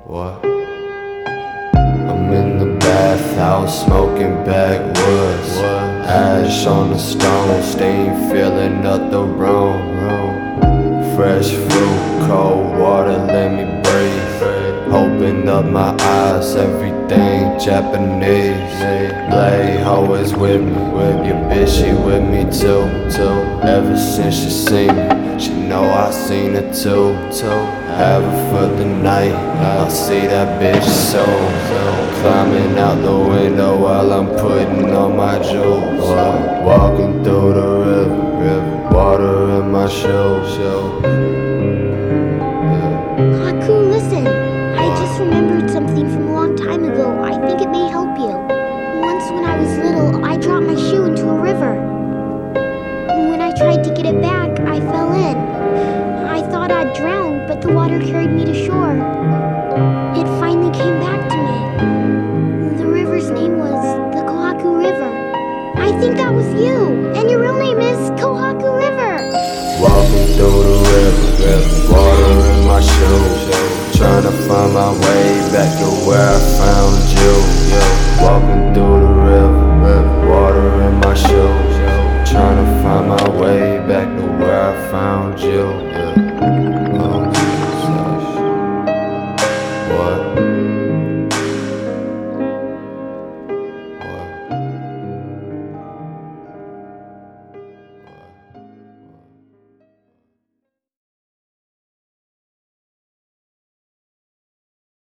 What? I'm in the bathhouse smoking backwoods. Ash on the stone, steam filling up the room. Fresh fruit, cold water, let me breathe. Open up my eyes, everything Japanese. Blade hoe is with me, your bitch she with me too. Ever since she seen me, she know I seen her too. Have her for the night, I'll see that bitch soon. Climbing out the window while I'm putting on my jewels. Walking through the river, water in my shoes. Haku, listen. I just remembered something from a long time ago. I think it may help you. Once when I was little, I dropped my shoe into a river. When I tried to get it back, I fell in. I thought I'd drown, but the water carried me to shore. It finally came back to me. The river's name was the Kohaku River. I think that was you, and your real name is Kohaku River. Walking through the river, water in my shoes. Trying to find my way back to where I found you. Walking through the river, water in my shoes. Trying to find my way back to where I found you. What?